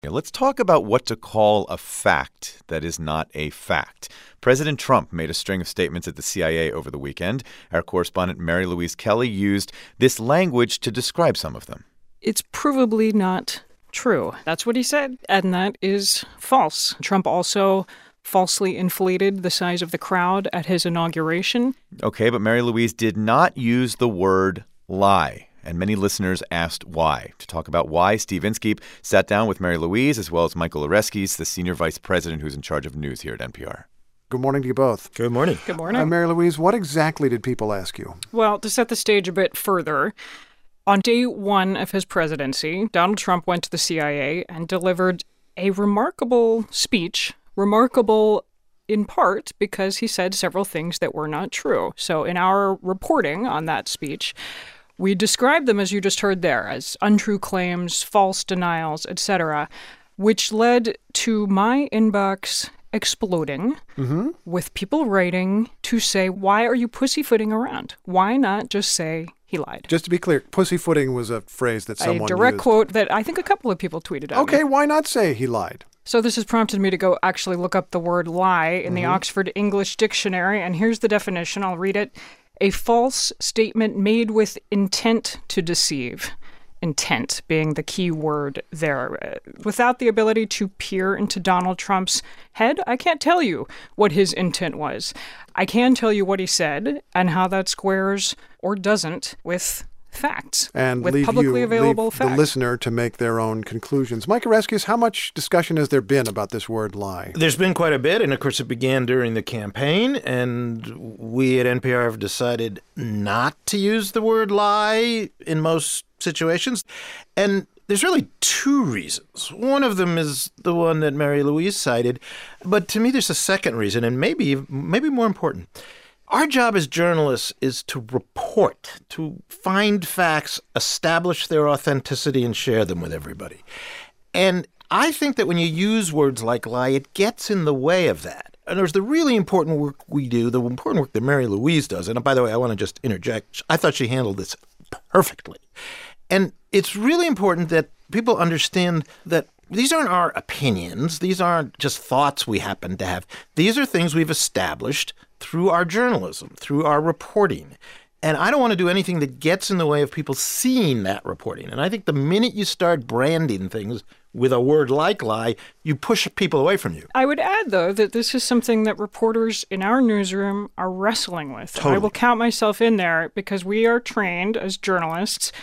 Let's talk about what to call a fact that is not a fact. President Trump made a string of statements at the CIA over the weekend. Our correspondent Mary Louise Kelly used this language to describe some of them. It's provably not true. That's what he said, and that is false. Trump also falsely inflated the size of the crowd at his inauguration. Okay, but Mary Louise did not use the word lie. And many listeners asked why. To talk about why, Steve Inskeep sat down with Mary Louise as well as Michael Oreskes, the senior vice president who's in charge of news here at NPR. Good morning to you both. Good morning. Good morning. Mary Louise, what exactly did people ask you? Well, to set the stage a bit further, on day one of his presidency, Donald Trump went to the CIA and delivered a remarkable speech, remarkable in part because he said several things that were not true. So in our reporting on that speech, we described them, as you just heard there, as untrue claims, false denials, etc., which led to my inbox exploding with people writing to say, why are you pussyfooting around? Why not just say he lied? Just to be clear, pussyfooting was a phrase that someone used. A direct quote that I think a couple of people tweeted at Okay, me. why not say he lied? So this has prompted me to go actually look up the word lie in the Oxford English Dictionary, and here's the definition. I'll read it. A false statement made with intent to deceive. Intent being the key word there. Without the ability to peer into Donald Trump's head, I can't tell you what his intent was. I can tell you what he said and how that squares or doesn't with facts, and with publicly available leave facts. The listener to make their own conclusions. Mike Oreskes, how much discussion has there been about this word lie? There's been quite a bit, and of course it began during the campaign, and we at NPR have decided not to use the word lie in most situations. And there's really two reasons. One of them is the one that Mary Louise cited, but to me there's a second reason, and maybe more important. Our job as journalists is to report, to find facts, establish their authenticity, and share them with everybody. And I think that when you use words like lie, it gets in the way of that. And there's the really important work we do, the important work that Mary Louise does. And by the way, I want to just interject. I thought she handled this perfectly. And it's really important that people understand that these aren't our opinions. These aren't just thoughts we happen to have. These are things we've established through our journalism, through our reporting. And I don't want to do anything that gets in the way of people seeing that reporting. And I think the minute you start branding things with a word like lie, you push people away from you. I would add, though, that this is something that reporters in our newsroom are wrestling with. Totally. I will count myself in there because we are trained as journalists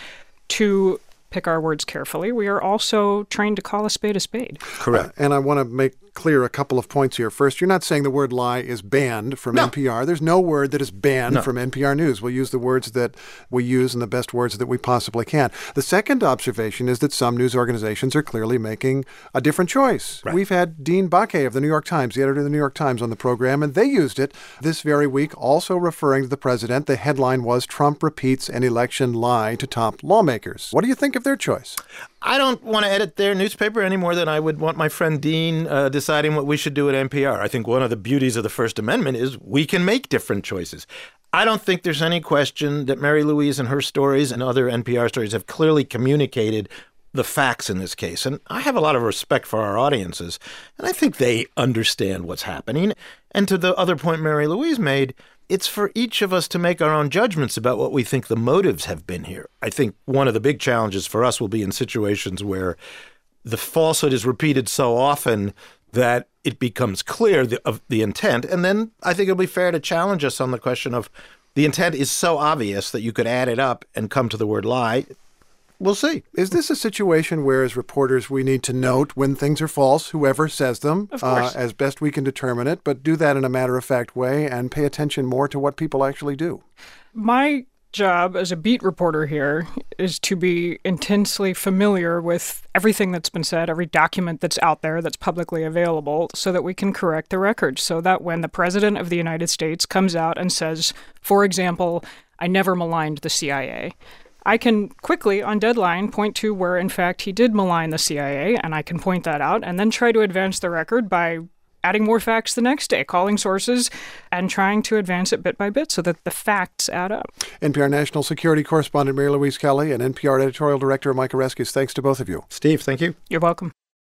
to pick our words carefully. We are also trained to call a spade a spade. Correct. And I want to make clear a couple of points here. First, you're not saying the word lie is banned from NPR. There's no word that is banned from NPR News. We'll use the words that we use and the best words that we possibly can. The second observation is that some news organizations are clearly making a different choice. Right. We've had Dean Baquet of the New York Times, the editor of the New York Times, on the program, and they used it this very week, also referring to the president. The headline was, Trump repeats an election lie to top lawmakers. What do you think of their choice? I don't want to edit their newspaper any more than I would want my friend Dean deciding what we should do at NPR. I think one of the beauties of the First Amendment is we can make different choices. I don't think there's any question that Mary Louise and her stories and other NPR stories have clearly communicated the facts in this case. And I have a lot of respect for our audiences, and I think they understand what's happening. And to the other point Mary Louise made, it's for each of us to make our own judgments about what we think the motives have been here. I think one of the big challenges for us will be in situations where the falsehood is repeated so often that it becomes clear of the intent. And then I think it'll be fair to challenge us on the question of the intent is so obvious that you could add it up and come to the word lie. We'll see. Is this a situation where, as reporters, we need to note when things are false, whoever says them, Of course. as best we can determine it, but do that in a matter-of-fact way and pay attention more to what people actually do? My job as a beat reporter here is to be intensely familiar with everything that's been said, every document that's out there that's publicly available, so that we can correct the record, so that when the President of the United States comes out and says, for example, I never maligned the CIA, I can quickly, on deadline, point to where, in fact, he did malign the CIA, and I can point that out, and then try to advance the record by adding more facts the next day, calling sources, and trying to advance it bit by bit so that the facts add up. NPR National Security Correspondent Mary Louise Kelly and NPR Editorial Director Mike Oreskes, thanks to both of you. Steve, thank you. You're welcome.